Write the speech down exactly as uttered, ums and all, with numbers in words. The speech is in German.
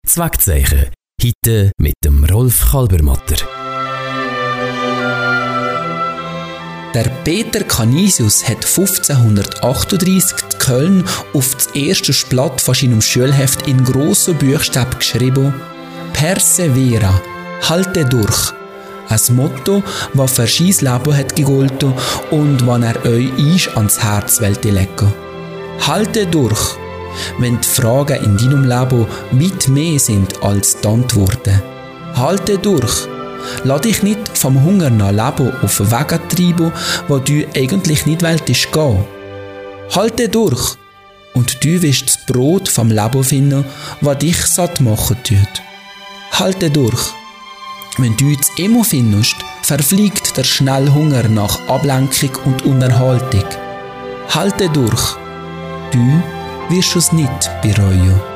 Zweckzeichen. Heute mit dem Rolf Kalbermatter. Der Peter Canisius hat fünfzehnhundertachtunddreissig in Köln auf das erste Blatt von seinem Schulheft in grossen Buchstaben geschrieben: Persevera, halte durch. Ein Motto, das für sein Leben hat gegolten und das er euch ist ans Herz wollte legen. Halte durch, wenn die Fragen in deinem Leben weit mehr sind als die Antworten. Halte durch. Lass dich nicht vom Hunger nach Leben auf Wege treiben, wo du eigentlich nicht willst gehen. Halte durch und du wirst das Brot vom Leben finden, das dich satt machen tut. Halte durch. Wenn du das Emo findest, verfliegt der schnell Hunger nach Ablenkung und Unterhaltung. Halte durch. Du wirst es nicht bereuen.